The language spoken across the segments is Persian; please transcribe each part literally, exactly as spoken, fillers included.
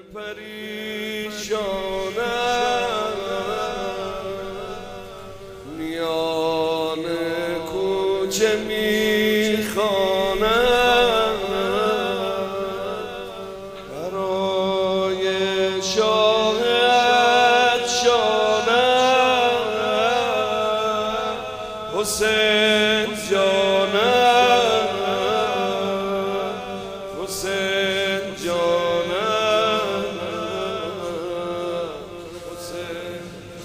پریشانم میان کوچه میخوانم برای شاه عطشانم حسین جانم حسین جانم حسین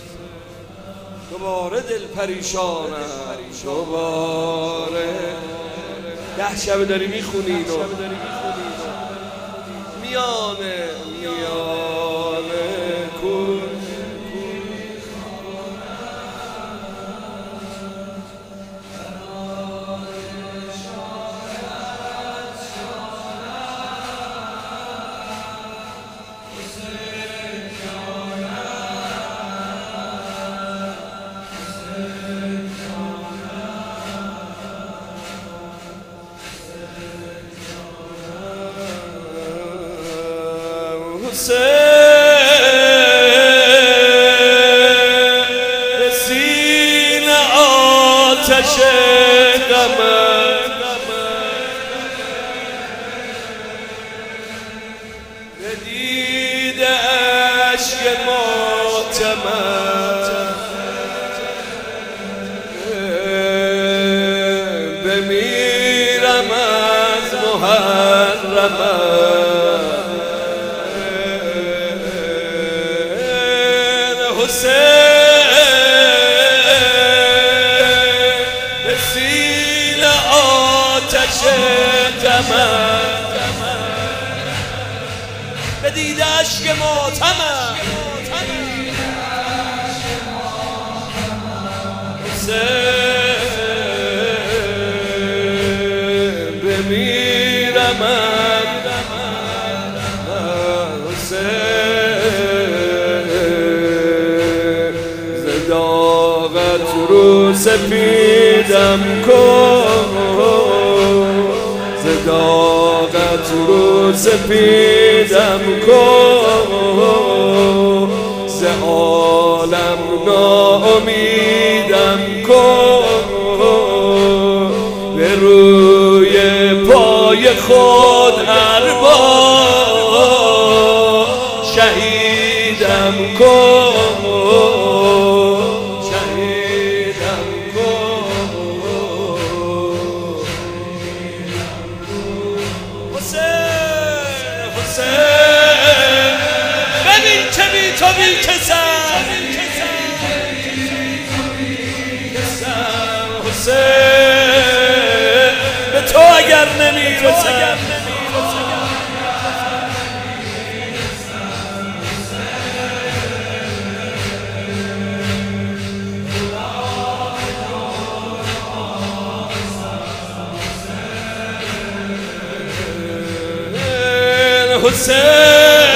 دوباره دل پریشانم دوباره ده شب داری میخونی اینو میانه میانه کن به سینه آتش غمت به دیده اشک ماتمت بمیرم از محرمت به سیل آتش غمت به دیده اشک ماتمت بمیرم زداغت رو سپیدم کن زداغت رو سپیدم کن ز عالم ناامیدم کن به روی پای خود ارباب شهیدم کن ببین که بی تو بی کسم حسین به تو اگر نمیرسم حسین